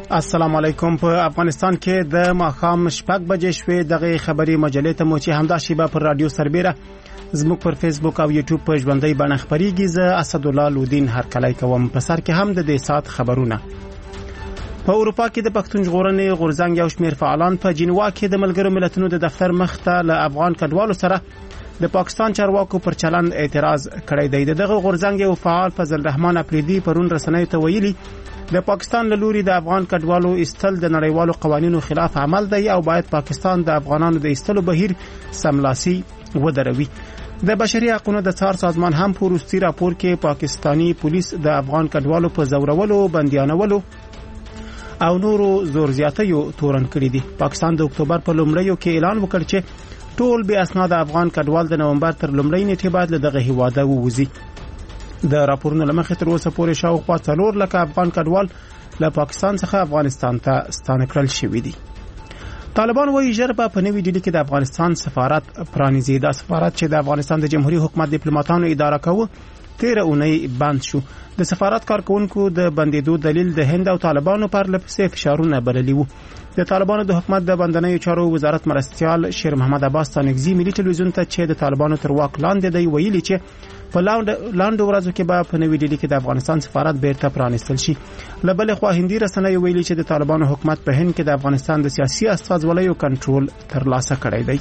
السلام علیکم. په افغانستان کې د ماښام 6 بجې شوې دغه خبري مجلې ته مو چې همدا شیبه پر رادیو سربېره زموږ پر فیسبوک او یوټیوب په ژوندۍ بڼه خبريږي. زه اسد الله لودین هرکلی کوم. په سر کې هم د دې سات خبرونه. په اروپا کې د پښتون ژغورنې غورځنګ یو شمېر فعالان په جنیوا کې د ملګرو ملتونو د دفتر مخ ته له افغان کډوالو سره د پاکستان چارواکو پر چلند اعتراض کړی دی. دغه غورځنګ یو فعال فضل الرحمن اپریدي پرون رسنیو ته ویلي د پاکستان له لوري د افغان کډوالو استل د نړیوالو قوانینو خلاف عمل دی او باید پاکستان د افغانانو د استلو بهیر سملاسي ودروي. د بشري حقوقو د څار سازمان هم په وروستي راپور کې پاکستانی پولیس د افغان کډوالو په زورولو، بندیانولو او نورو زور زیاتیو تورن کړی دي. پاکستان د اکتوبر په لومړیو کې اعلان وکړ چې ټول بې اسناد افغان کډوال د نومبر تر لومړۍ نیټې بعد له دغه هیواده ووځي. د راپورونو لمخې تر اوسه پورې شاوخوا 4 لکه افغان کډوال له پاکستان څخه افغانستان ته ستانه کړل شوي دي. طالبان وایي ژر به په نوې ډیلي کې د افغانستان سفارت پرانیزي. دا سفارت چې د افغانستان د جمهوریت حکومت ډیپلوماټانو اداره کوي 13 اونۍ بند شو. د سفارت کارکونکو د بندیدو دلیل د هند او طالبانو پر لپسې فشارونه بللی وو. د طالبانو د حکومت د بندنیو چارو وزارت مرستيال شیر محمد عباس تانګزی ملي ټلویزیون ته چې د طالبانو تر واک لاندې دی ویلي چې په لاندو ورځو کې به په نوې ډیلي کې د افغانستان سفارت بیرته پرانیستل شي. له بل خوا هندي رسنیو ویلي چې د طالبانو حکومت په هند کې د افغانستان د سیاسي استازولیو کنټرول ترلاسه کړی دی.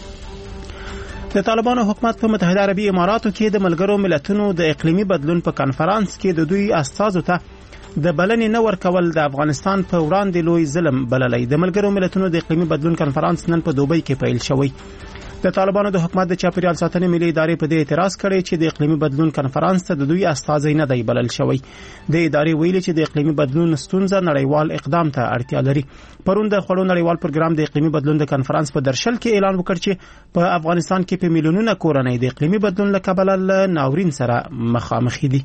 د طالبانو حکومت په متحده عربي اماراتو کې د ملګرو ملتونو د اقلیمي بدلون په کانفرنس کې د دوی استازو ته د بلنې نه ورکول د افغانستان په وړاندې لوی ظلم بللی. د ملګرو ملتونو د اقلیمي بدلون کانفرنس نن په دوبۍ کې پیل شوی. د طالبانو د حکومت د چاپیریال ساتنې ملي ادارې په دې اعتراض کړی چې د اقلیمي بدلون کانفرنس ته د دوی استازي نه دی بلل شوی. د ادارې ویلي چې د اقلیمي بدلون ستونزه نړیوال اقدام ته اړتیا لري. پرون د خړو نړیوال پروګرام د اقلیمي بدلون د کانفرنس په درشل کې اعلان وکړ چې په افغانستان کې په میلیونونو کورنۍ د اقلیمي بدلون له کبله له ناورین سره مخامخ دي.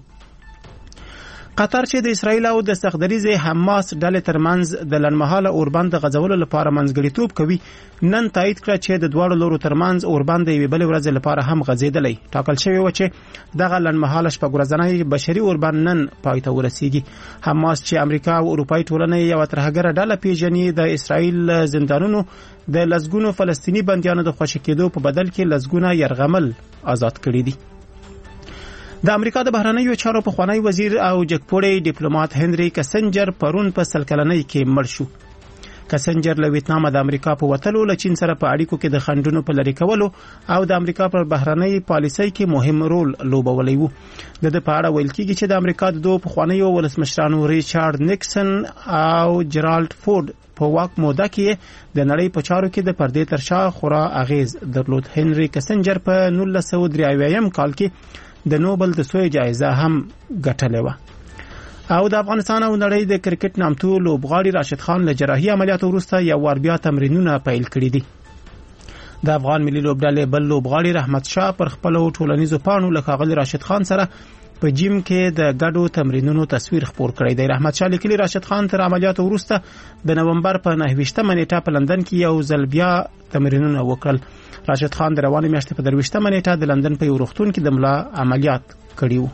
قطر چې د اسرایل او د سختدریزه حماس ډلې ترمنځ د لنمحاله اوربند غځولو لپاره منځګړیتوب کوي، نن تایید کړ چې د دوه لورو ترمنځ اوربند یوې بل ورځ لپاره هم غځیدلی. ټاکل شوی و چې دغه لنمحاله شپږورځنی بشري اوربند نن پای ته ورسیږي. حماس چې امریکا او اروپאי ټولنه یو ترهګره ډله پیژني، د اسرایل زندانونو د لسګونو فلسطینی بندیانو د خوشی کېدو په بدل کې لسګونه يرغمل آزاد کړي دي. د امریکا د بهرنیو چارو پخوانی وزیر او جګپوړی ډیپلوماټ هنري کسنجر پرون په سلکلنۍ کې مړ شو. کسنجر له ویتنام د امریکا په وتلو له چین سره په اړیکو کې د خنډونو په لری کولو او د امریکا پر بهرنۍ پالیسۍ کې مهم رول لوبولی وو. د په اړه ویل کېږي چې د امریکا د دوه پخوانیو ولسمشرانو ریچارډ نیکسن او جرالډ فورد په واک موده کې د نړۍ په چارو کې د پردې تر شا خورا اغیز درلود. هنري کسنجر په 1993 کال کې د نوبل د سوی جایزه هم ګټلې و. او د افغانستان او نړۍ د کرکټ نامتو لوبغاړي راشد خان له جراحي عملیاتو وروسته یو وار بیا تمرینونه پیل کړي دي. د افغان ملي لوبډلې بل لوبغاړي رحمت شاه پر خپل ټولنیزو پاڼو له ښاغلي راشد خان سره په جیم کې د ګډو تمرینونو تصویر خپور کړی دی. رحمت شاه لیکلي راشد خان تر عملیاتو وروسته د نومبر په 29 نیټه په لندن کې یو ځل بیا تمرینونه وکړل. راشد خان د روانې میاشتې په 23 نیټه د لندن په یو روغتون کې د ملا عملیات کړی و.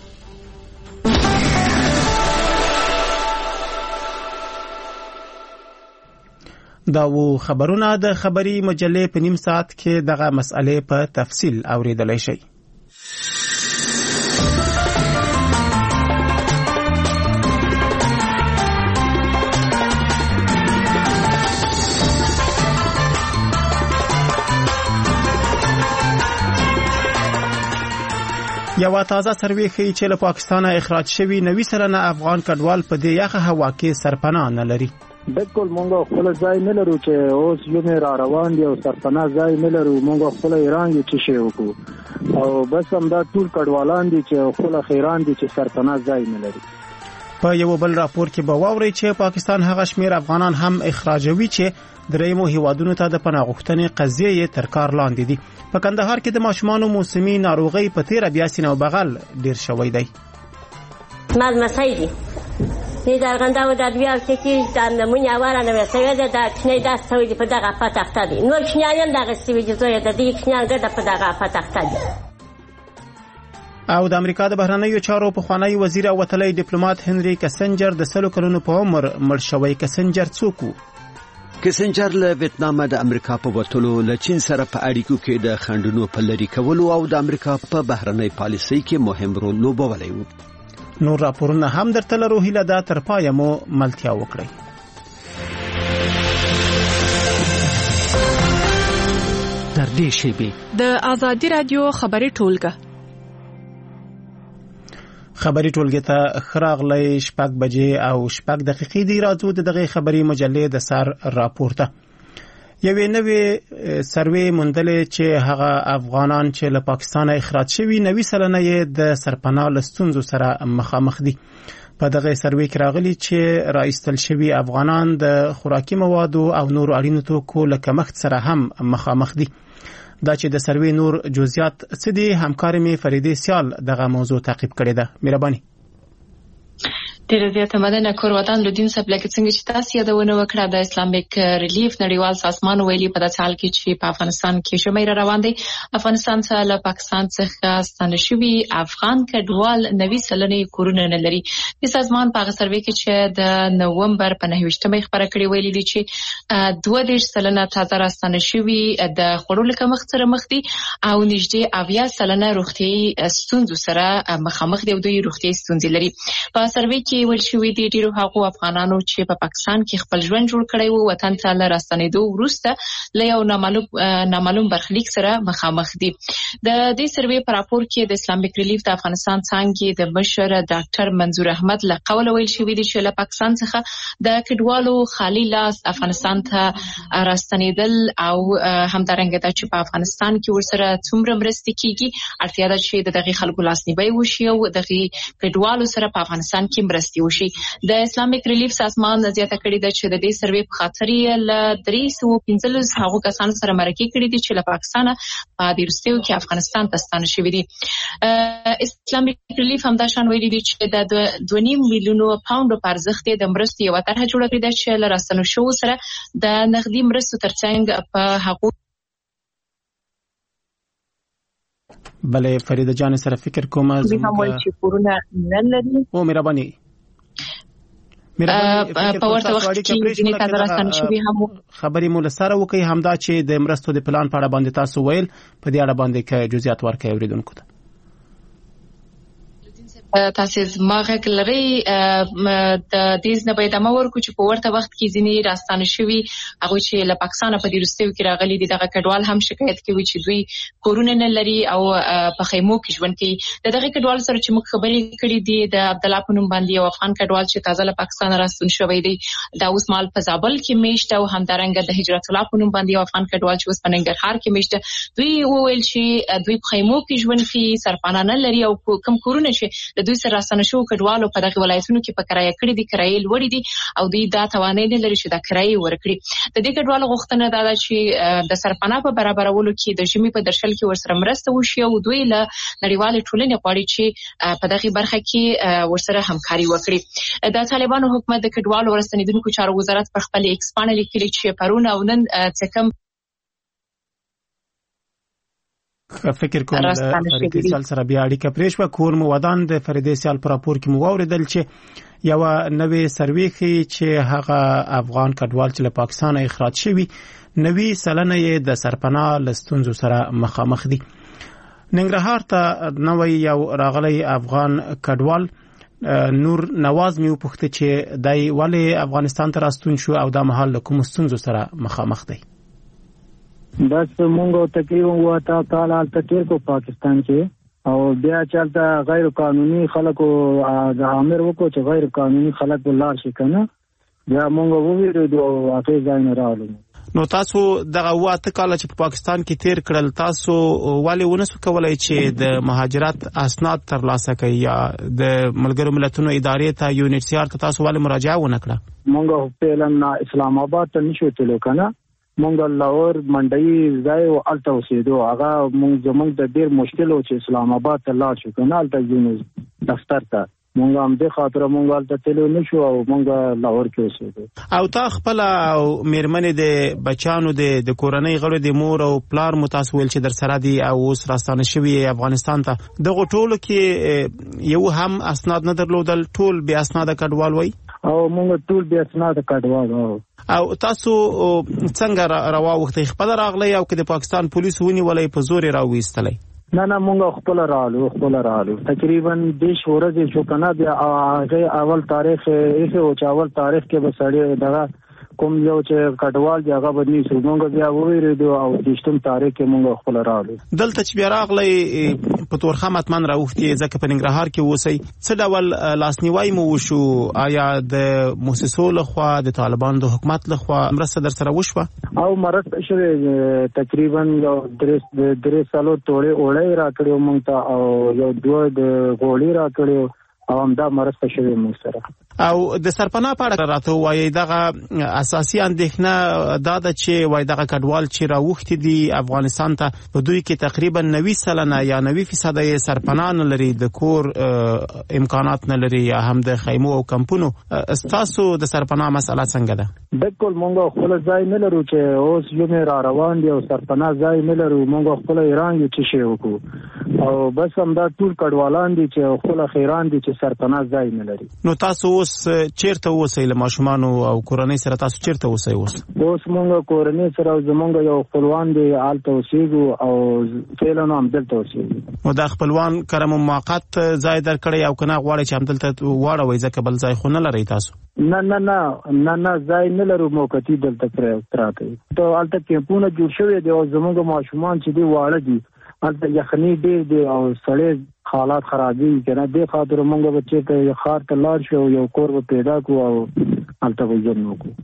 دا و خبرونه د خبري مجلې په نیم ساعت کې دغه مسئله په تفصیل اوریدلای شئ. یو تازه سروې ښیي چې له پاکستانه اخراج شوي 90 سلنه افغان کډوال په دې یخه هوا کې سرپناه نه لري. بالکل مونږ خپل ځای نه لرو چې اوس یو را روان دي او سرپناه ځای نه لرو. مونږ خپل ایران یې چې شی وکړو او بس هم دا ټول کډوالان دي چې خپل خیران دي چې سرپناه ځای نه لري. په یو بل راپور کې به واوري چې پاکستان هغه شمیر افغانان هم اخراجوي چې درېمو هیوادونو ته د پناه غوښتنې قضیه تر کار لاندې دي. په کندهار کې د ماشومانو موسمي ناروغي په 13 بیا سینو بغل ډیر شوی دی. مسایدی نه درغنده و د بیا چې د نمونه اوله نو سوي د چنې د سوي په دغه پاتخته دي. نو چنیان دغه سوي د زوی د دې چنیان د په دغه پاتخته دي. او د امریکا د بهرنیو چارو پخوانی وزیر او وتلی ډیپلوماټ هنري کسنجر د 100 کلونو په عمر مړ شوی. کسنجر څوک و؟ کسنجر له ویتنام د امریکا په وټلو له چین سره په اړیکو کې د خنډونو په لری کولو او د امریکا په بهرنی پالیسۍ کې مهم رول لوبولی و. نور راپورونه هم درته لرو، هیله ده تر پایه مو ملتیا وکړئ. در دې شیبې د آزادی رادیو خبري ټولګه خبري ټولګه ته خراغلی 6 بجې او 6 دقیقې دی. راځو دغه خبري مجلې د سر راپورته. یوې نوې سروې موندلې چې هغه افغانان چې له پاکستان اخراج شوي 90% یې د سرپناه لستونزو سره مخامخ دي. په دغه سروې کې راغلي چې راایستل شوي افغانان د خوراکي موادو او نورو اړینو توکو له کمښت سره هم مخامخ دي. دا چې د سروې نور جزئیات څه دي، همکار می فریدې سیال دغه موضوع تعقیب کړې ده. مهرباني. ډیره زیاته مننه. کور وطن لودین سپلک څنګه چې تاسو یادونه وکړه د اسلامیک ریلیف نړیوال سازمان ویلي په داسې حال کې چې په افغانستان کې شمېر روان دي، افغانستان څخه له پاکستان څخه ستانه شوي افغان کډوال 90% کورونه نه لري. د سازمان په سروې کې چې د نومبر په 29مه خبره کړې ویلي دي چې 22% تازه راستانه شوي د خورو کمښت سره مخ دي او نږدې 80% روغتيایي ستونزو سره مخامخ دي او دوی روغتيایي ستونزې لري. په سروې کې ویل شوی دی ډیرو هغو افغانانو چې په پاکستان کې خپل ژوند جوړ کړی وو وطن ته راستنېدو وروسته له یو نامعلوم برخلیک سره مخامخ دي. د دې سروې په راپور کې د اسلامیک ریلیف د افغانستان څنګه د مشر ډاکټر منظور احمد له قوله ویل شوی دی چې له پاکستان څخه د کډوالو خالی لاس افغانستان ته راستنېدل او همدارنګه د چې په افغانستان کې ورسره څومره مرستې کیږي اړتیا ده چې دغه خلکو لاسنیوي وشي او دغه کډوالو سره په افغانستان کې مرستې وشي. د اسلامیک ریلیف سازمان زیاته کړې ده چې د دې سروې په خاطر یې له 315 هغو کسانو سره مرکه کړې دي چې له پاکستان په دیرستیو کې افغانستان ته ستانه شوي دي. اسلامیک ریلیف هم دا شان ویلي دي چې د 2.5 میلیونو پاونډو په ارزښت د مرستو یو طرحه جوړه کړې ده چې له راستنو شو سره د نغدي مرستو ترڅنګ په هغو بله فریده جان سره فکر کوم زموږ چې کورونه نه لري او مهرباني په ورته وخت کې ځینې تازه راستانه شوي هم خبرې مو سره وکړي همدا چې د مرستو د پلان په اړه باندې تاسو ویل په دې اړه باندې کې جزئیات ورکړئ اوریدونکو ته. تاسو زماغه لري د دې نه باید امر کو چې په ورته وخت کې ځینې راستانه شوي هغه چې له پاکستان په دیرستیو کې راغلي دي دغه کډوال هم شکایت کوي چې دوی کورونه نه لري او په خیمو کې ژوند کوي. دغه کډوال سره چې موږ خبرې کړې دي د عبد الله په نوم باندې یو افغان کډوال چې تازه له پاکستان راستون شوی دی دا اوس مال په زابل کې میشته او همدارنګه د هجرت الله په نوم باندې یو افغان کډوال چې اوس په ننګرهار کې میشته. دوی وویل چې دوی په خیمو کې ژوند کوي، سرپناه نه لري او کوم کورونه چې دوی سره راستنه شو کډوالو په دغه ولایتونو کې په کرایه کړی دي کرایې لوړې دي او دوی دا توانایي نه لري چې دا کرایې ورکړي. د دې کډوالو غوښتنه دا ده چې د سرپناه په برابرولو کې د ژمي په درشل کې ورسره مرسته وشي او دوی له نړیوال ټولنې غواړي چې په دغه برخه کې ورسره همکاري وکړي. د طالبانو حکومت د کډوالو ورستنیدونکو چارو وزارت پر خپل ایکس باندې لیکلي چې پرون او نن څه کم فکر کوم د فریدې سیال سره بیا اړیکه پرېښوه. کور مو ودان د فریدې سیال پر راپور کې مو واوریدل چې یو نوې سروې ښیي چې هغه افغان کډوال چې له پاکستان اخراج شوي 90% یې د سرپناه لستونزو سره مخامخ دي. ننګرهار ته نوې یو راغلی افغان کډوال نور نواز میو پوښتنه چې دای ولې افغانستان ته راستون شو او د مهال له کوم ستونزو سره مخامخ دی. بس مونږ تقریبا وتا کال تیر کو پاکستان کې او بیا چلته غیر قانوني خلکو د امر وکړو چې غیر قانوني خلک ولار شي کنه بیا مونږ وویریدو او هغه ځای نه راغلو. نو تاسو دغه واته کال چې په پاکستان کې تیر کړل تاسو ولې ونسو کولای چې د مهاجرت اسناد ترلاسه کړئ یا د ملګرو ملتونو ادارې ته UNHCR ته تاسو ولې مراجعه ونه کړه؟ مونږ په لن اسلام آباد ته نشو تلو کنه مونږ لاهور منډي ځای او الته اوسېدو هغه مونږ زمونږ د ډیر مشکل او چې اسلام آباد ته لاړ شو کنه الته یونس دفتر ته مونږ هم د خاطر مونږ ته تلو نشو او مونږ لاهور کې اوسېږو. او تا خپل او میرمنې د بچانو د کورنۍ غړو د مور او پلار متاسویل چې در سره دي او اوس راستانه شوی افغانستان ته دغه ټولو کې یو هم اسناد نه درلودل، ټول بیا اسناد کډوال وای او مونږ ټول بیا اسناد کډوال او تاسو څنګه روا وخت خپل راغلی او که د پاکستان پولیسو ونیولې په زور راوېستلې؟ نه مونږ خپل رالو تقریبا 10 ورځې شو کنه بیا هغه اول تاریخ یې او اول تاریخ کې به سړی دغه کوم یو چې کډوال دی هغه بدني شو مونږ بیا وېریدو او د 8 تاریخ کې مونږ خپل رالو. دلته چې بیا راغلی په تورخه متمن راوختي ځکه په ننګرهار کې اوسئ، څه ډول لاسنیوي مو وشو؟ آیا د موسسو لخوا د طالبانو د حکومت لخوا مرسته در سره وشوه؟ او مرسته شوه تقریبا یو 3 سالو توړې وړې راکړو مونږ ته او یو 2 د غوړې راکړو او همدا مرسته شوه مونږ سره. او د سرپناه په اړه راته وایي دغه اساسي اندېښنه دا ده چې وایي دغه کډوال چې راوختي دي افغانستان ته په دوی کې تقریبا 90% یا 90% یې سرپناه نه لري، د کور امکانات نه لري یا هم د خیمو او کمپونو. تاسو د سرپناه مسله څنګه ده؟ بالکل مونږ خپل ځای نه لرو چې اوس یو نه را روان دي او سرپناه ځای نه لرو، مونږ خپل ایران یو چې شی وکړو او بس همدا ټول کډوالان دي چې خپل خیران دي چې سرپناه ځای نه لري. نو تاسو اوس چیرته اوسئ له ماشومان او کورنۍ سره؟ تاسو چیرته اوسئ اوس مونږ کورنۍ سره زمونږ یو خپلوان دی آلته اوسېږو او فعلا هم دلته اوسېږو. نو دا خپلوان کرم موقت ځای درکړی او کنه غواړي چې هم دلته واړوي ځکه بل ځای خو نه لري تاسو؟ نه ځای نه لرو، موقتی دلته پراته ته آلته کیمپونه جوړ شوی دی او زمونږ ماشومان چې دی واړه دي آلته یخني ډېر دی او سړی حالات خرابي کنه د خاطر مونږ بچی ته خار ته لاړ شو یو کور پیدا کو او الته وځم کو.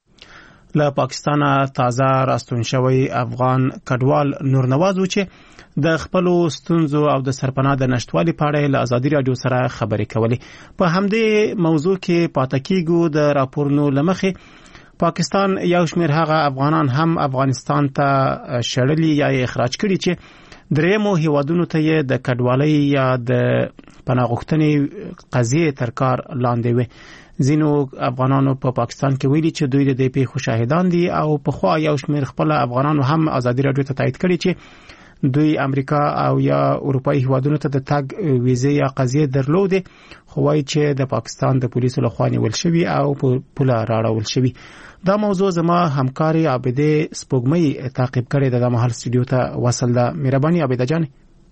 له پاکستان تازه راستون شوی افغان کډوال نور نواز و چې د خپل ستونزو او د سرپناه د نشټوالي په اړه له ازادي رادیو سره خبرې کولې. په همدې موضوع کې پاتې کیږو. د راپورونو لمخې پاکستان یو شمېر هغه افغانان هم افغانستان ته شړلي یا اخراج کړي چې درېمو هیوادونو ته یې د کډوالۍ یا د پناه غوښتنې قضیې تر کار لاندې وي. ځینو افغانانو په پاکستان کې ویلي چې دوی د دې پیښو شاهدان دي او په خوا یو شمېر خپل افغانانو هم ازادي رادیو ته تایید کړي چې دوی امریکا او یا اروپایي هیوادونو ته د تګ ویزې یا قضیې درلودې، خو وایي چې د پاکستان د پولیسو لخوا نیول شوي او په پوله راړول شوي. دا موضوع زما همکاري عابده سپوږمۍ تعقیب کړې ده. د مهال سټوډیو ته وصل ده. مهرباني عابده جان.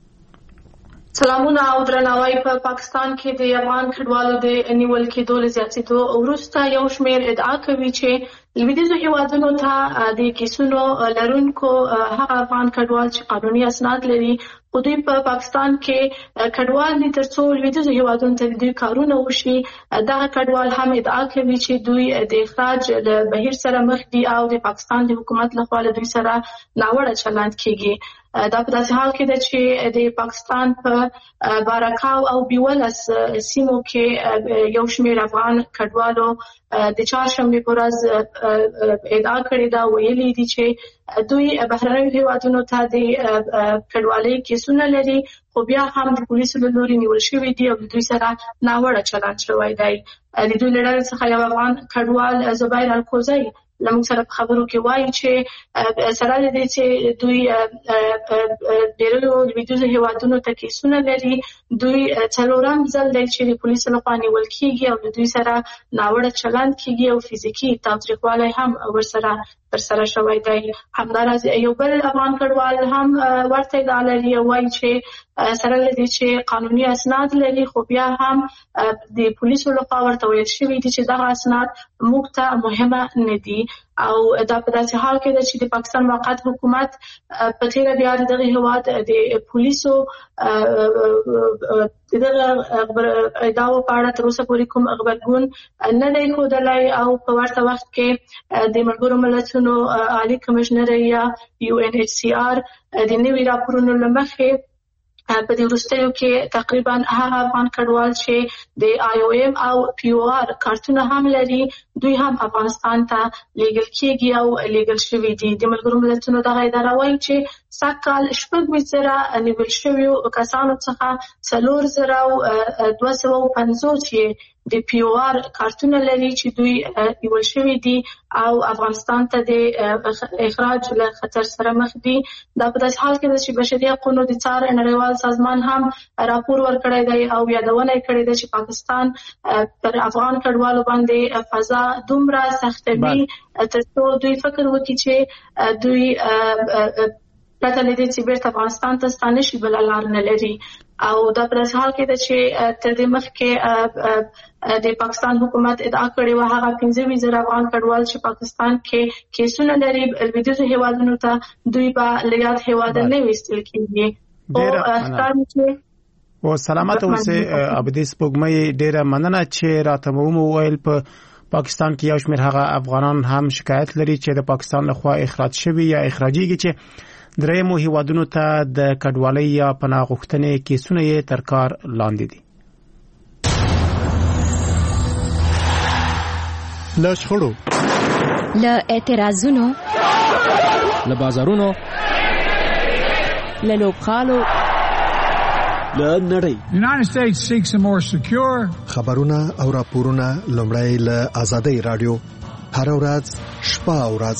سلامونه او درناوی. په پاکستان کې د افغان کډوالو د نیول کېدو له زیاتېدو وروسته یو شمېر ادعا کوي چې لویدیځو هیوادونو ته د کیسونو لرونکو هغه افغان کډوال چې قانوني اسناد لري خو دوی په پاکستان کې کډوال دي ترڅو لویدیځو هیوادونو ته دوی کارونه وشي. دغه کډوال هم ادعا کوي چې دوی د اخراج له بهیر سره مخ دي او د پاکستان د حکومت لخوا له دوی سره ناوړه چلند کیږي. دا په داسې حال کې ده چې د پاکستان په باراکاو او بیولس سیمو کې یو شمېر افغان کډوالو د چهارشنبې په ورځ ادعا کړې ده، ویلي دي چې دوی بهرنیو هیوادونو ته د کډوالۍ کیسونه لري خو بیا هم د پولیسو له لوري نیول شوي دي او دوی سره ناوړه چلند شوی دی. د دوی له ډلې څخه یو افغان کډوال زبیر الکوزی لمونږ سره په خبرو کې وایي چې سره د دې چې دوی ډېرو لویدیځو هیوادونو ته کیسونه لري، دوی څلورم ځل دی چې د پولیسو لخوا نیول کېږي او د دوی سره ناوړه چلند کېږي او فزیکي تاوتریخوالی هم ورسره ترسره شوی دی. همداراز یو بل افغان کډوال هم ورته ادعا لري او وایي چې سره له دې چې قانوني اسناد لري خو بیا هم د پولیسو لخوا ورته ویل شوي دي چې دغه اسناد موږ ته مهمه نه دي. او دا په داسې حال کې ده چې د پاکستان موقت حکومت په تیره بیا د دغه هیواد د پولیسو دغه ادعاو په اړه تر اوسه پورې کوم غبرګون نه دی ښودلی او په ورته وخت کې د ملګرو ملتونو عالي کمشنر یا UNHCR د نوي راپورونو له مخې په دې وروستیو کې تقریبا هغه افغان کډوال چې د IOM او POR کارتونه هم لري دوی هم افغانستان ته لیږل کېږي او لیږل شوي دي. د ملګرو ملتونو دغه اداره وایي چې سږکال 6,000 نیول شویو کسانو څخه 4,250 چې د POR کارتونه لري چې دوی نیول شوي دي او افغانستان ته د اخراج له خطر سره مخ دي. دا په داسې حال کې ده چې بشري حقوقو د څار نړیوال سازمان هم راپور ورکړی دی او یادونه کړې ده چې پاکستان پر افغان کډوالو باندې فضا دومره سختوي ترڅو دوی فکر وکړي چې دوی پرته له دې چې بیرته افغانستان ته ستانه شي بل لار نه لري. او دا په داسې حال کې ده چې تر دې مخکې د پاکستان حکومت ادعا کړې وه هغه 15,000 افغان کډوال چې پاکستان کې کیسونه لري لویدیځو هیوادونو ته دوی به له یاد هیواده نه ویستل کېږي. او سلامت اوسه ابدي سپوږمۍ ډیره مننه چې راته مو ویل په پاکستان کې یو شمېر هغه افغانان هم شکایت لري چې د پاکستان لخوا اخراج شوي یا اخراجيږي چې درېمو هیوادونو ته د کډوالۍ یا پناه غوښتنې کیسونه یې تر کار لاندې دي. له شخړو، له اعتراضونو، له بازارونو، له لوبغالو، له نړۍ. United States seeks a more secure. خبرونه او راپورونه لومړی له آزادۍ رادیو هر ورځ شپه او ورځ.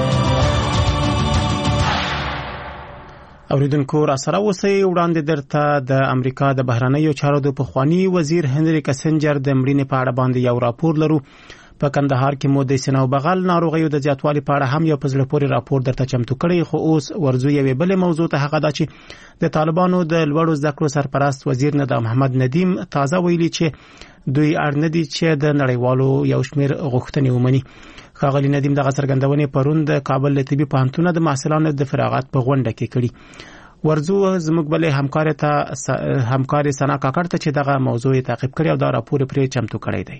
اوریدونکو را سره اوسئ. وړاندې درته د امریکا د بهرنیو چارو د پخوانی وزیر هنري کسنجر د مړینې په اړه باندې یو راپور لرو. په کندهار کې مو د سینو بغل ناروغیو د زیاتوالي په اړه هم یو په زړه پورې راپور درته چمتو کړی. خو اوس ورزو یوې بلې موضوع ته هغه دا چې د طالبانو د لوړو زده کړو سرپرست وزیر ندا محمد ندیم تازه ویلي چې دوی اړ نه دي چې د نړیوالو یو شمېر غوښتنې ومني. ښاغلي ندیم دغه څرګندونې پرون د کابل له طبي پوهنتون د محصلانو د فراغت په غونډه کې کړي. ورزو زموږ بلې همکار سنا کاکړ ته چې دغه موضوع تعقیب کړي او دا راپور پرې چمتو کړی دی.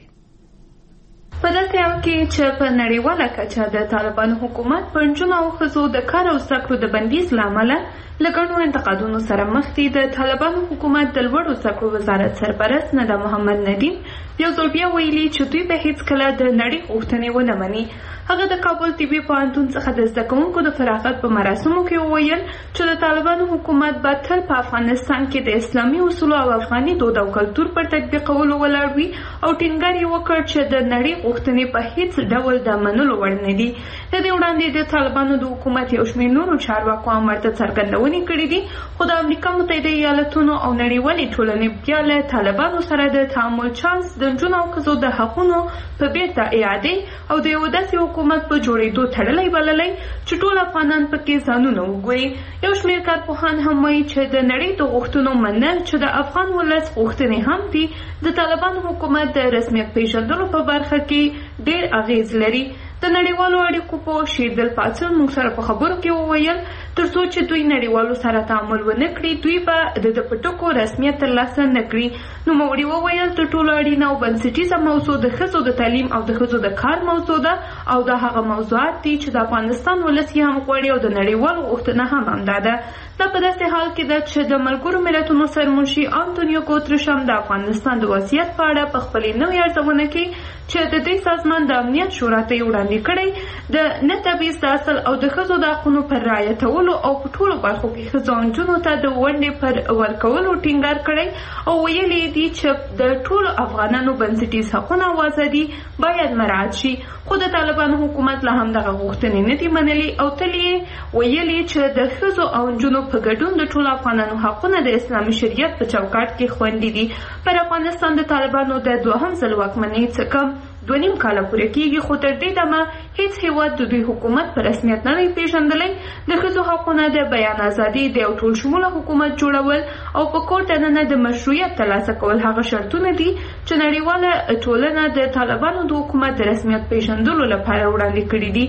په داسې حال کې چې په نړیواله کچه د طالبانو حکومت په نجونو او ښځو د کار او زده کړو د بندیز له امله له ګڼو انتقادونو سره مخ دي. د طالبانو حکومت د لوړو زده کړو وزارت سرپرست ندا محمد ندیم یو ځل بیا ویلي چې دوی به هیڅکله د نړۍ غوښتنې ونه مني. هغه د کابل طبي پوهنتون څخه د زده کوونکو د فراغت په مراسمو کې وویل چې د طالبانو حکومت به تل په افغانستان کې د اسلامي اصولو او افغاني دود او کلتور پر تطبیقولو ولاړ وي او ټینګار یې وکړ چې د نړۍ غوښتنې په هیڅ ډول د منلو وړ نه دي. د دې وړاندې د طالبانو د حکومت یو شمېر نورو چارواکو هم ورته څرګندونې کړې دي. خو د امریکا متحده ایالتونو او نړیوالې ټولنې بیا له طالبانو سره د تعامل چانس د نجونو او ښځو د حقونو په بیرته اعادې او د یو داسې حکومت په جوړېدو تړلی بللی چې ټول افغانان پکې ځانونه وګوري. یو شمېر کارپوهان هم وایي چې د نړۍ د غوښتنو منل چې د افغان ولس غوښتنې هم دي د طالبانو حکومت د رسمیت پیژندلو په برخه کې ډېر اغیز لري. د نړیوالو اړیکو په شیردل پاتسون موږ سره په خبرو کې وویل ترڅو چې دوی نړیوالو سره تعامل ونه کړي دوی به د پټکو رسمیت ترلاسه نه کړي. نو موري وویل تر ټولو اړینه او بنسټیزه موضوع د ښځو د تعلیم او د ښځو د کار موضوع ده او دا هغه موضوعات دي چې د افغانستان ولس یې هم غواړي او د نړیوالو غوښتنه هم همدا ده. دا په داسې حال کې ده چې د ملګرو ملتونو سرمنشي انټونیو ګوتریش هم د افغانستان د وضعیت په اړه په خپلې نوې ارزونه کې چې د دې سازمان د امنیت شورا ته وړاندې کړی د نه تبعیض د اصل او د ښځو د حقونو پر رعایتولو او په ټولو برخو کې ښځو او نجونو ته د ونډې پر ورکولو ټینګار کړی او ویلي دي چې د ټولو افغانانو بنسټیز حقونه او ازادي باید مراعات شي. خو د طالبانو حکومت لا هم دغه غوښتنې نه دي منلي او تل یې ویلي چې د ښځو او نجونو په ګډون د ټولو افغانانو حقونه د اسلامي شریعت په چوکاټ کې خوندي دي. پر افغانستان د طالبانو د دوهم ځل واکمنۍ څخه کم 2.5 کاله پورې کېږي خو تر دې دمه هیڅ هیواد د دوی حکومت په رسمیت نه دی پیژندلی. د ښځو حقونه د بیان ازادي د یو ټول شموله حکومت جوړول او په کور دننه د مشروعیت ترلاسه کول هغه شرطونه دي چې نړیواله ټولنه د طالبانو د حکومت د رسمیت پیژندلو لپاره وړاندې کړي دي.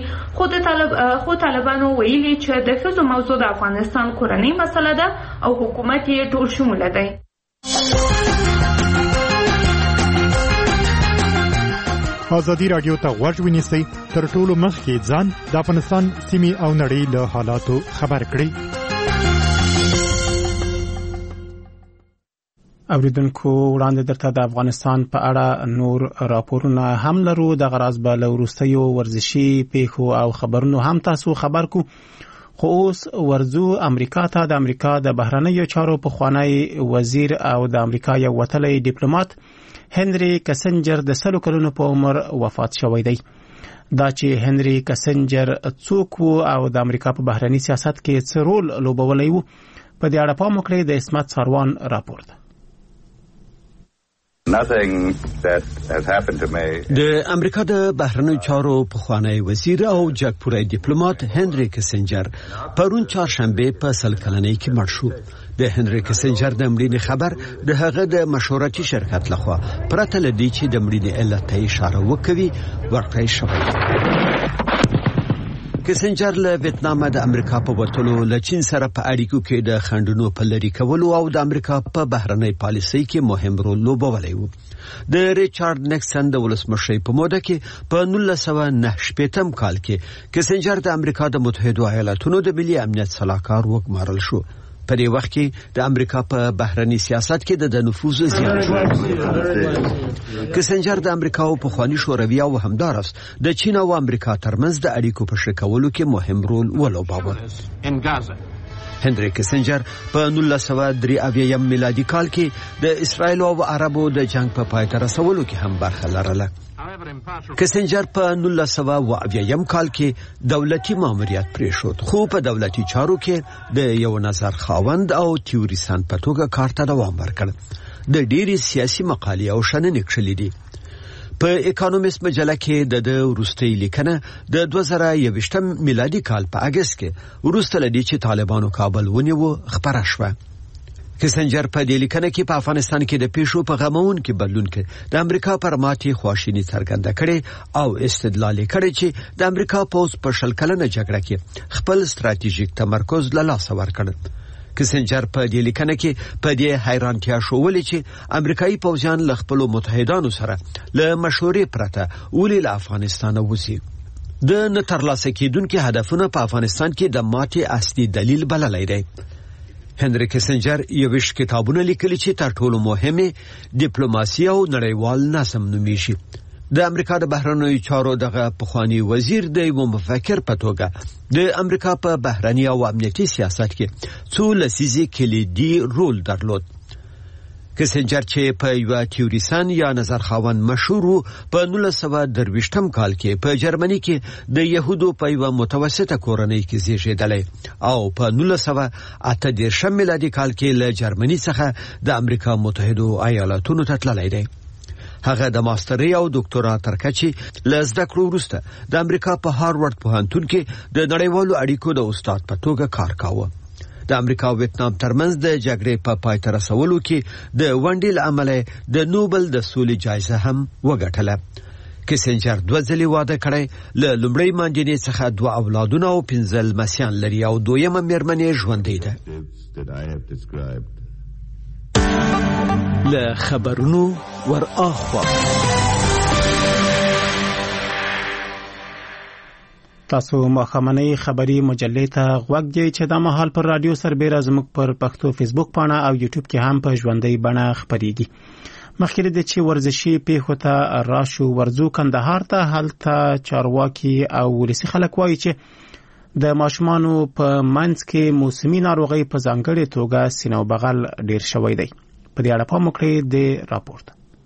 خو طالبانو ویلي چې د ښځو موضوع د افغانستان کورنۍ مسله ده او حکومت یې ټول شموله دی. آزادی رادیو ته غوږ ونیسئ تر ټولو مخکې ځان د افغانستان سیمې او نړۍ له حالاتو خبر کړئ. اوریدونکو وړاندې درته د افغانستان په اړه نور راپورونه هم لرو. د غراض به له وروستیو ورزشي پیښو او خبرونو هم تاسو خبر کو. خو اوس ورزو امریکا ته د امریکا د بهرنیو چارو پخوانی وزیر او د امریکا یو وتلی ډیپلوماټ هنري کسنجر د 100 کلونو په عمر وفات شوی دی. دا چې هنري کسنجر څوک وو او د امریکا په بهرنی سیاست کې څه رول لوبولی وو، په دې اړه پام وکړئ د اسمت ساروان راپورټ. د امریکا د بهرنیو چارو پخوانی وزیر او جګپوړی ډیپلوماټ هنري کسنجر پرون چهارشنبه په 100 کلنۍ کې مړ شو. د هنري کسنجر د مړینې خبر د هغه د مشورتي شرکت لخوا پرته لدی چې د مړینې علت ته اشاره وکوي ورکړی شوی. کسنجر له ویتنام د امریکا په وټولو له چین سره په اړیکو کې د خنډونو په لری کولو او د امریکا په بهرنۍ پالیسۍ کې مهم رول لوبولی وو. د ریچارډ نیکسن د ولسمشر په موده کې په 1998 کال کې کسنجر د امریکا د متحده ایالاتونو د ملي امنیت صلاحکار وګمارل شو. په دې وخت کې د امریکا په بهرنی سیاست کې د نفوذ زیات شو. کسنجر د امریکا او پخوانی شوروي او همدارس د چین او امریکا ترمنځ د اړیکو په شکولو کې مهم رول ولوباوه. هنري کسنجر په 1983 میلادي کال کې د اسرایل او عربو د جنگ په پای ته رسولو کې هم برخه لرله. کسنجر په 1980 کال کې دولتي ماموریت پریښود، خو په دولتي چارو کې د یو نظر خاوند او تیوریسن په توګه کار ته دوام ورکړ. د ډېری سیاسي مقالې او شننې کړلې دي. په اکونومیست مجله کې د وروستۍ لیکنه د 2021 میلادي کال په اگست کې وروسته لدی چې طالبانو کابل ونیو خبره شوه. کسنجر په دې لیکنه کې په افغانستان کې د پیښو په غمون کې بدلون کې د امریکا پر ماتې خواشینی څرګنده کړي او استدلال کړي چې د امریکا پوز په 100 کلنه جګړه کې خپل ستراتیژیک تمرکز له لاسه ورکړ. کسنجر په دې لیکنه کې په دې حیرانتیا شوولې چې امریکایي پوځیان له خپل متحدانو سره له مشورې پرته ولې له افغانستان وځي. د نترلاسه کېدونکو هدفونه په افغانستان کې د ماتې اصلي دلیل بللی دی. هنري کسنجر یوش کتابونه لیکلي چې تر ټولو مهمه ډیپلوماسي او نړیوال نظم نومیږي. د امریکا د بهرنیو چارو دغه پخوانی وزیر د یو مفکر په توګه د امریکا په بهرنی او امنیتي سیاست کې څو لسیزې کلیدي رول درلود. کسنجر چې په یو تیوریسن یا نظر خاوند مشهور وو، په 1923 کال کې په جرمني کې د يهودو په یو متوسطه کورنۍ کې زیږیدلی او په 1938 میلادي کال کې له جرمني څخه د امریکا متحده ایالاتونو ته تللی دی. هغه د ماسترۍ او ډاکټورا ترکچې له زده کړو وروسته د امریکا په هاروارد پوهنتون کې د نړیوالو اړیکو د استاد په توګه کار کاوه. د امریکا او ویتنام ترمنځ د جګړې په پای ته رسولو کې د ونډې له امله د نوبل د سولې جایزه هم وګټله. کسنجر 2 ځلې واده کړی، له لومړۍ ماندینې څخه 2 اولادونه او 15 لمسیان لري او دویمه میرمنې ژوندۍ ده. له خبرونو ور اخوا تاسو مخامنۍ خبری مجلې ته غوږ دی چې دا مهال پر رادیو سربېره زموږ پر پښتو فیسبوک پاڼه او یوټیوب کې هم په ژوندۍ بڼه خبريږي. مخکې د چې ورزشي پیښو ته راشو ورزو کندهار ته، هلته چارواکي او ولسي خلک وایي چې د ماشومانو په منځ کې موسمي ناروغي په ځانګړې توګه سینه او بغل ډیر شوی دی. په دې اړه پام وکړئ د راپورټ.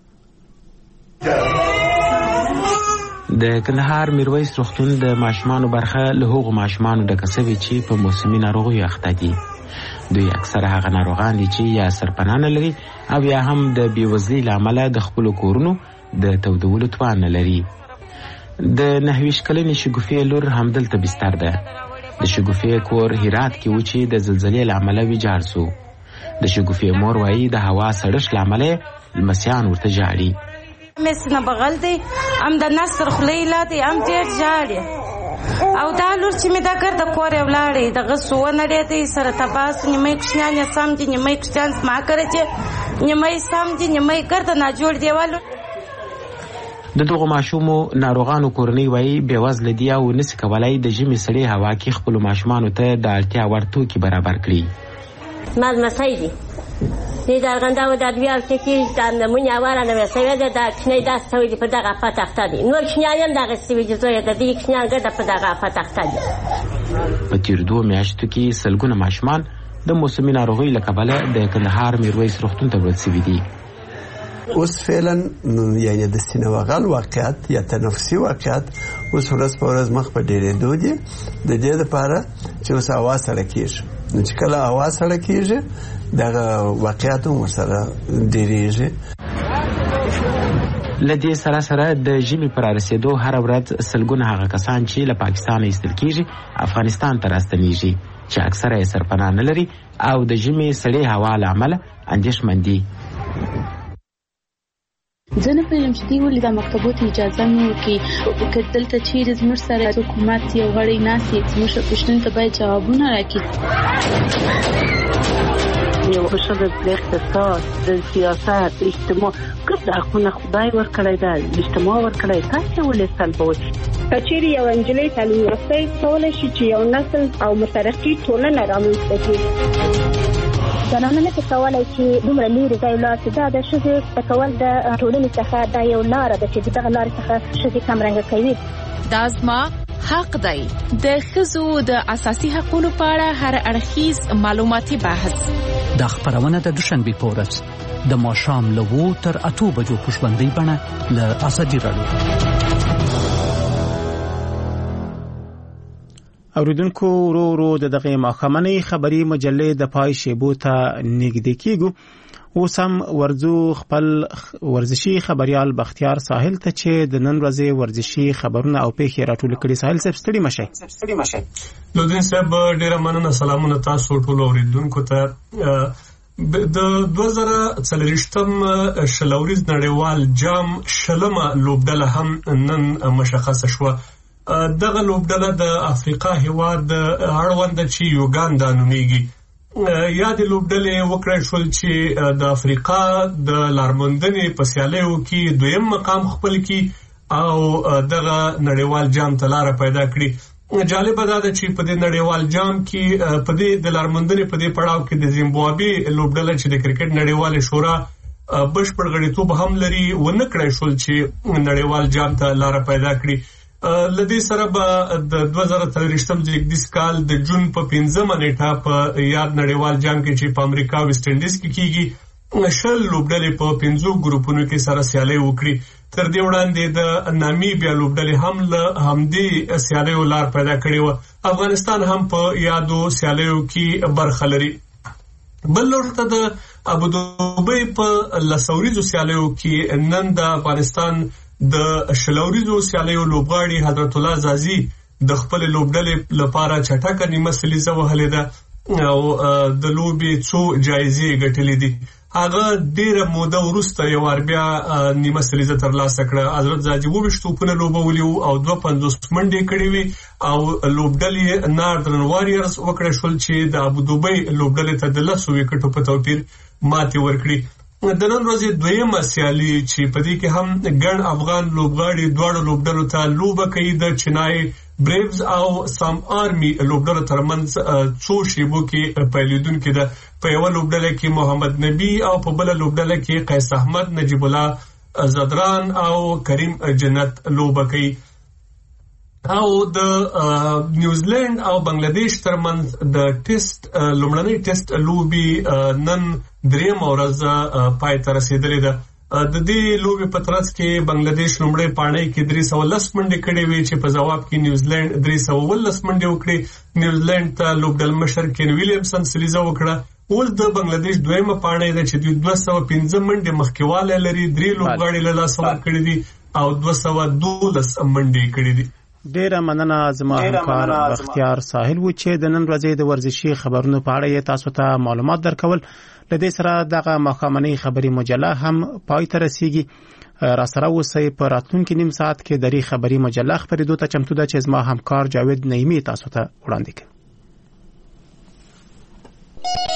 د کندهار میرویس روغتون د ماشومانو برخه له هغو ماشومانو ډکه شوې چې په موسمي ناروغیو اخته دي. دوی اکثره هغه ناروغان دي چې یا سرپناه نه لري او یا هم د بېوزلۍ له امله د خپلو کورونو د تودولو توان نه لري. د 29 کلنې شګوفې لور همدلته بستر ده. د شګوفې کور هرات کې و چې د زلزلې له امله ویجاړ سو. د شګوفې مور وایي د هوا سړښت له امله لمسیان ورته ژاړي. مسنه بغل دی ام د نصر خلیلا دی ام ډیر ژاړي او دا لور چې می دا کړ د کور ولاړې د غسو نړۍ دی سره تباس نیمه کښنان سم دي نیمه کښان ما کړی چې نیمه سم دي نیمه کړ د ناجوړ دیوالو. د دغه ماشومو ناروغانو کورنۍ وایي بېوزله دي او نسي کولای د ژمي سړې هوا کې خپل ماشومانو ته د اړتیا وړ توکي برابر کړي. مزمسای دي د ارغنداو د بیا چې د نمونه واره نو سوي د کښنې داس توي په دغه پاتخته دي نور کښنان دغه سوي چې زوی د دې کښنان ګټه په دغه پاتخته دي په تیر 2 میاشتو کې سلګونه ماشومان د موسمي ناروغۍ له کبله د کندهار میرویس روغتون ته وړل شوي دي. اوس فعلا یعنی د سینوغل واقعیت یا تنفسي واقعیت اوس ورځ په ورځ مخ په ډېرېدو دي. د دې لپاره چې اوس هوا سړه کېږي، نو چې کله هوا سړه کېږي دغه واقعیت هم ورسره ډېرېږي. له دې سره د ژمي پر رسېدو هر ورځ سلګونه هغه کسان چې له پاکستان ایستل کېږي افغانستان ته راستنېږي چې اکثره یې سرپناه نه لري او د ژمي سړې هوا له امله اندېښمن دي. زه نه پوهېږم چې دوی ولې دا مکتبو ته اجازه نه ورکوي. که دلته چیرې زموږ سره حکومت یو غړی ناست وي زموږ پوښتنو ته باید جوابونه راکړي. یو بشر د اقتصاد د سیاست اجتماع ګرد حقونه خدای ورکړی دا اجتماع ورکړی تاسو ولې سلبوي. کچېرې یو انجلۍ تعلیم یافته کولی شي چې یو نسل او مترقي ټولنه رامنځته کړي. زنانه نه کولی چې دومره لرې ځای ولاړ شي. دا د ښځې زده کول د ټولنې څخه دا یو لاره ده چې د دغه لارې څخه ښځې کمرنګه کوي. دا زما حق دی. د ښځو د اساسي حقوقو په اړه هر اړخیز معلوماتي بحث. دا خبرونه د دوشنبه په ورځ د ماښام له 2 تر 8 بجو په ژوندۍ بڼه له ازادي راډیو. اوریدونکو ورو د دغه ماښامنۍ خبري مجلې د پای شیبو ته نږدې کیږو. اوس هم ورځو خپل ورزشي خبريال بختیار ساحل ته چې د نن ورځې ورزشي خبرونه او پیښې راټول کړي. ساحل صاحب ستړي مشه. لودین صاحب ډیره مننه. سلامونه تاسو ټول اوریدونکو ته. د 2024م شلوريز نړیوال جام شلمه لوبډله هم نن مشخصه شوه. دغه لوبډله د افریقا هیواد اړوند چې یوګاندا نومیږي. یاد لوبډلې وکړای شول چې د افریقا د لارموندنې په سیالیو کې دویم مقام خپل کړي او دغه نړیوال جام ته لار پیدا کړي. جالب ده چې په دې نړیوال جام کې په دې د لارموندنې په دې پړاو کې د زیمبابوې لوبډله چې د کرکټ نړیوال شورا بشپړ غړیتوب هم لري ونه کړای شول چې نړیوال جام ته لار پیدا کړي. لدې سره به د 2023م زیږدیز کال د جون په 15مه نیټه په یاد نړیوال جام کې چې په امریکا او ویسټ انډیز کې کیږي شل لوبډلې په 5 ګروپونو کې سره سیالي وکړي. تر دې وړاندې د نامیبیا لوبډلې هم له همدې سیالیو لار پیدا کړې و. افغانستان هم په یادو سیالیو کې برخه لري. بل لورته د ابوظبي په لسوریزو سیالیو کې نن د افغانستان د شلوریزو سیالیو لوبغاړي حضرت الله زازي د خپل لوبډلې لپاره چټکه نیمه سلیزه وهلې ده او د لوبي څو جایزې ګټلې دي. هغه ډیره موده وروسته یو بیا نیمه سلیزه ترلاسه کړه. حضرت زازي 22 توپونه لوبولي او 250 منډې کړې وي او لوبډلې ناردرن واريرز وکړه شول چې د ابوظبي لوبډلې ته د 10 وکټو په توپیر ماتې ورکړي. د نن ورځې دویمه سیالي چې په دې کې هم ګڼ افغان لوبغاړي دواړو لوبډلو ته لوبه کوي. د چنای بریوز او سام آرمي لوبډلو ترمنځ څو شیبو کې پیلېدونکې ده. په یو لوبډله کې محمد نبی او په بل لوبډله کې قیس احمد، نجیب الله زدران او کریم جنت لوبه کوي. او د نیوزیلند او بنگلاديش ترمنځ د ټیسټ لومړنۍ ټیسټ لوبي نن دریم ورځ پای ته رسیدلې ده. د دې لوبي په ترڅ کې بنگلاديش لومړی پاڼۍ کې 310 منډې کړې وې چې په جواب کې نیوزیلند 319 منډې وکړې. نیوزیلند ته لوبډل مشر کین ویلیامسن سلیزه وکړه. اوس د بنگلاديش دویمه پاڼۍ ده چې 215 منډې مخکېواله لري. 3 لوبغاړي له لاسه ورکړي دي او 212 منډې کړې دي. ډیره مننه زما همکار بختیار ساحل و چې د نن ورځې د ورزشي خبرونو په اړه تاسو ته معلومات درکول. لدې سره دغه مخامنۍ خبري مجله هم پای ته رسیږي. را سره اوسئ. په راتلونکي نیم ساعت کې دری خبري مجله خبرېدو ته چمتو ده چې زما همکار جاوید نعیمی تاسو ته وړاندې کوي.